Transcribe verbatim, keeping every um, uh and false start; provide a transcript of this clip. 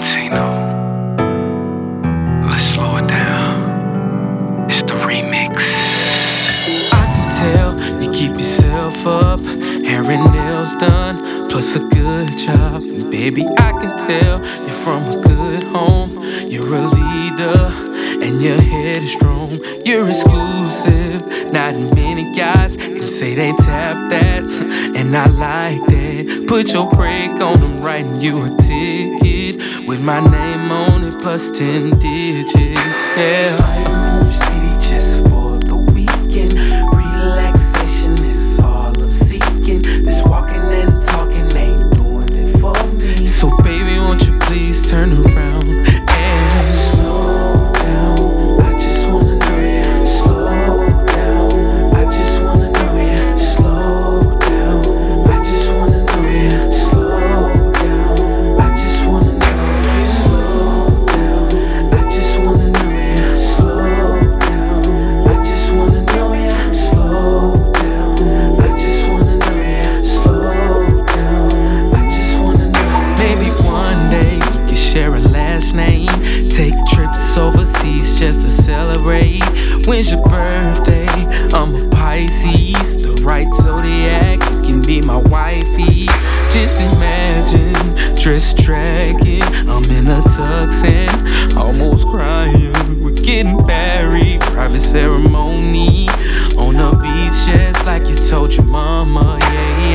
Tino, let's slow it down. It's the remix. I can tell you keep yourself up, hair and nails done, plus a good job. And baby, I can tell you're from a good home. You're a leader, and your head is strong. You're exclusive, not many guys can say they tap that, and I like that. Put your break on them, writing you a ticket with my name on it, plus ten digits. Yeah, I am city just for the weekend. Relaxation is all I'm seeking. This walking and talking ain't doing it for me. So baby, won't you please turn around and slow down. I just wanna know you. Slow down. I just wanna know you. Slow down. I just wanna know you. Slow down. I just wanna know you. Slow down. I just wanna know you. Slow down. I just wanna know you. Slow down. I just wanna know you. Slow down. I just wanna know. Maybe one day we can share a last name. Take trips overseas just to celebrate. When's your birthday? I'm a Pisces, the right zodiac. You can be my wifey. Just imagine, dress tracking. I'm in a tux and almost crying. We're getting married, private ceremony on the beach, just like you told your mama. Yeah,